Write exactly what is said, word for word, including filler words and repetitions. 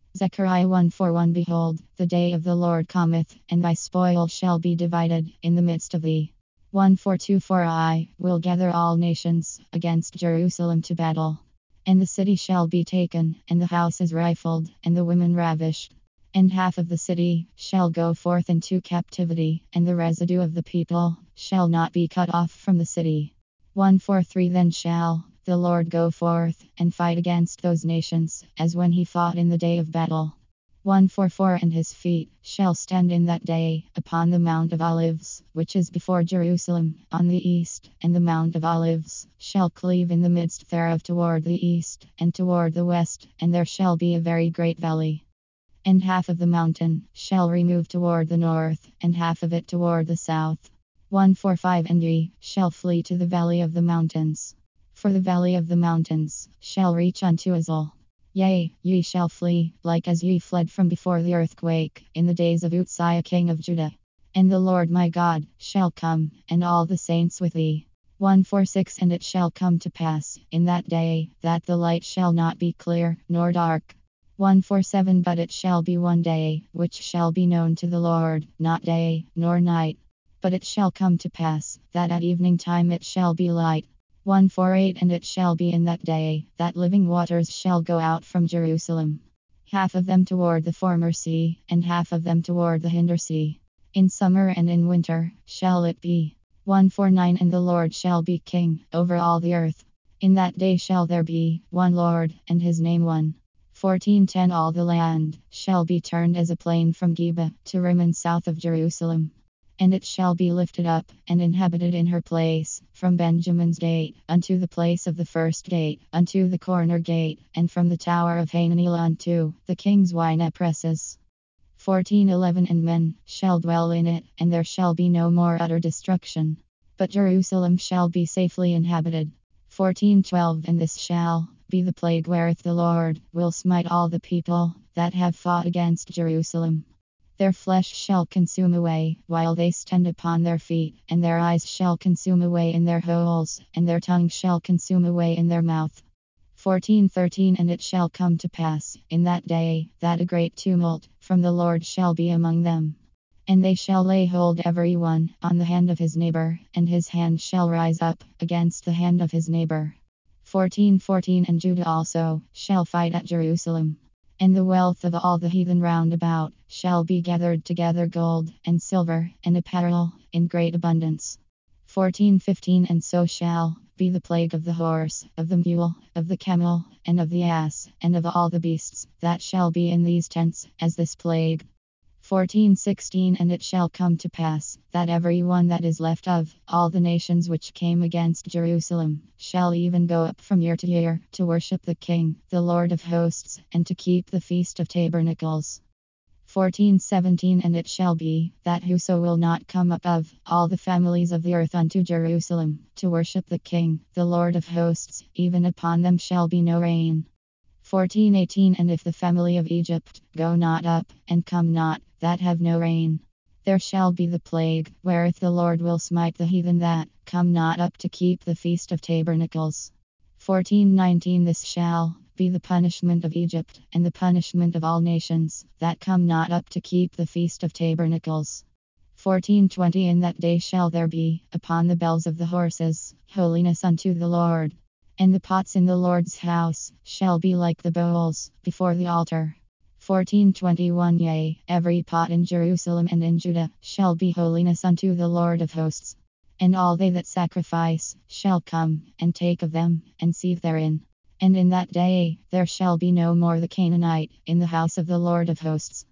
Zechariah one four one Behold, the day of the Lord cometh, and thy spoil shall be divided in the midst of thee. one four two four I will gather all nations against Jerusalem to battle. And the city shall be taken, and the houses rifled, and the women ravished. And half of the city shall go forth into captivity, and the residue of the people shall not be cut off from the city. one four three Then shall the Lord go forth and fight against those nations, as when he fought in the day of battle. one four four And his feet shall stand in that day upon the Mount of Olives, which is before Jerusalem, on the east, and the Mount of Olives shall cleave in the midst thereof toward the east, and toward the west, and there shall be a very great valley. And half of the mountain shall remove toward the north, and half of it toward the south. one four five And ye shall flee to the valley of the mountains. For the valley of the mountains shall reach unto Azal. Yea, ye shall flee, like as ye fled from before the earthquake, in the days of Uzziah king of Judah. And the Lord my God shall come, and all the saints with thee. one four six And it shall come to pass in that day, that the light shall not be clear, nor dark. one four seven But it shall be one day, which shall be known to the Lord, not day, nor night. But it shall come to pass, that at evening time it shall be light. one four eight And it shall be in that day, that living waters shall go out from Jerusalem. Half of them toward the former sea, and half of them toward the hinder sea. In summer and in winter shall it be. one four nine And the Lord shall be king over all the earth. In that day shall there be one Lord, and his name one. fourteen ten All the land shall be turned as a plain from Geba to Rimmon south of Jerusalem. And it shall be lifted up, and inhabited in her place, from Benjamin's gate, unto the place of the first gate, unto the corner gate, and from the tower of Hananel unto the king's wine presses. fourteen eleven And men shall dwell in it, and there shall be no more utter destruction. But Jerusalem shall be safely inhabited. fourteen twelve And this shall be the plague wherewith the Lord will smite all the people that have fought against Jerusalem. Their flesh shall consume away, while they stand upon their feet, and their eyes shall consume away in their holes, and their tongue shall consume away in their mouth. fourteen thirteen And it shall come to pass, in that day, that a great tumult from the Lord shall be among them. And they shall lay hold every one on the hand of his neighbor, and his hand shall rise up against the hand of his neighbor. fourteen fourteen And Judah also shall fight at Jerusalem. And the wealth of all the heathen round about shall be gathered together, gold, and silver, and apparel, in great abundance. fourteen fifteen And so shall be the plague of the horse, of the mule, of the camel, and of the ass, and of all the beasts that shall be in these tents, as this plague. fourteen sixteen And it shall come to pass, that every one that is left of all the nations which came against Jerusalem shall even go up from year to year to worship the King, the Lord of hosts, and to keep the Feast of Tabernacles. fourteen seventeen And it shall be, that whoso will not come up of all the families of the earth unto Jerusalem to worship the King, the Lord of hosts, even upon them shall be no rain. fourteen eighteen And if the family of Egypt go not up, and come not, that have no rain, there shall be the plague, wherewith the Lord will smite the heathen that come not up to keep the Feast of Tabernacles. fourteen nineteen This shall be the punishment of Egypt, and the punishment of all nations that come not up to keep the Feast of Tabernacles. fourteen twenty In that day shall there be, upon the bells of the horses, holiness unto the Lord. And the pots in the Lord's house shall be like the bowls before the altar. fourteen twenty-one Yea, every pot in Jerusalem and in Judah shall be holiness unto the Lord of hosts. And all they that sacrifice shall come and take of them, and seethe therein. And in that day there shall be no more the Canaanite in the house of the Lord of hosts.